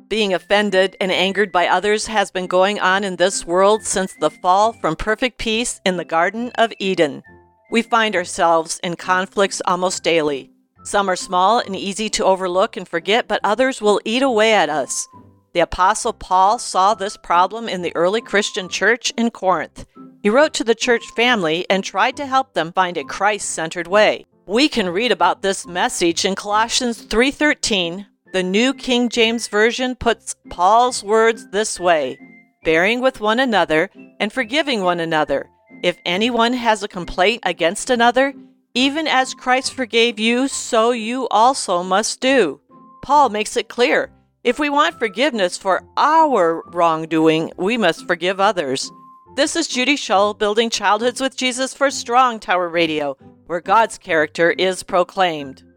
Being offended and angered by others has been going on in this world since the fall from perfect peace in the Garden of Eden. We find ourselves in conflicts almost daily. Some are small and easy to overlook and forget, but others will eat away at us. The Apostle Paul saw this problem in the early Christian church in Corinth. He wrote to the church family and tried to help them find a Christ-centered way. We can read about this message in Colossians 3:13. The New King James Version puts Paul's words this way: bearing with one another and forgiving one another. If anyone has a complaint against another, even as Christ forgave you, so you also must do. Paul makes it clear, if we want forgiveness for our wrongdoing, we must forgive others. This is Judy Shull, building childhoods with Jesus for Strong Tower Radio, where God's character is proclaimed.